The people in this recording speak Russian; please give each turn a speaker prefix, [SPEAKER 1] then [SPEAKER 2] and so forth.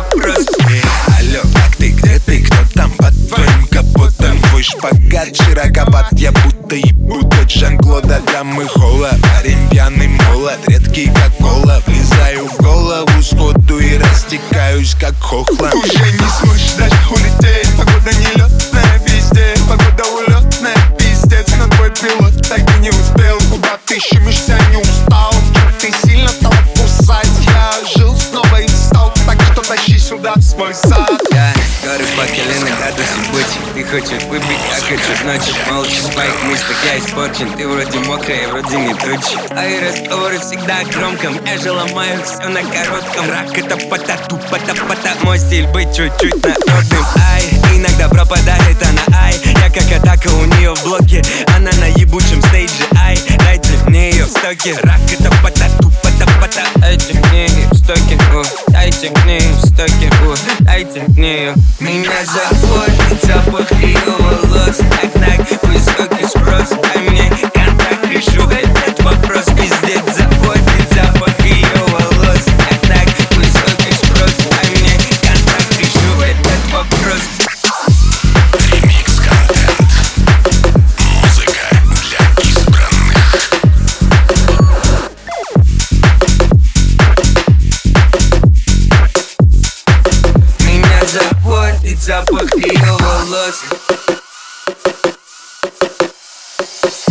[SPEAKER 1] вопрос.
[SPEAKER 2] Алло, как ты, где ты, кто там под твоим капотом? Твой шпагат широковат, я будто ебут от Жан-Клода Дамы Холла. Парень пьяный молод, редкий как кола. Влезаю в голову сходу и растекаюсь как хохла.
[SPEAKER 3] Уже не сможешь даже улететь. Погода нелетная везде, погода улетная, пиздец. Но твой пилот так и не успел. Куда ты щемишься, не устал? Ты сильно стал кусать. Я жил снова и встал, так что тащи сюда свой сад.
[SPEAKER 1] Я горы по колено, градусы бычий. Ты хочешь выпить, я хочу ночью. Молча спайк, мысль, так я испорчен. Ты вроде мокрая, вроде не тучи. А и разговоры всегда громком. Я же ломаю все на коротком. Рак это пата-ту, пата-пата. Мой стиль быть чуть-чуть народным. Ай, иногда пропадает она, ай. Я как атака у нее в блоке. Она на ебучем стейдже, ай. Дайте мне ее в стоке. Рак это пата-ту, пата-пата. Дайте мне ее в стоке, дайте мне ее в стоке, дайте мне ее. Меня заботит запах ее волос. Так, высокий спрос, дай мне контакт, решу этот вопрос. Пиздец, заботит запах ее волос. Так, высокий спрос, дай мне контакт, решу этот вопрос.
[SPEAKER 2] Ремикс контент. Музыка для избранных.
[SPEAKER 1] Меня заботит запах ее волос.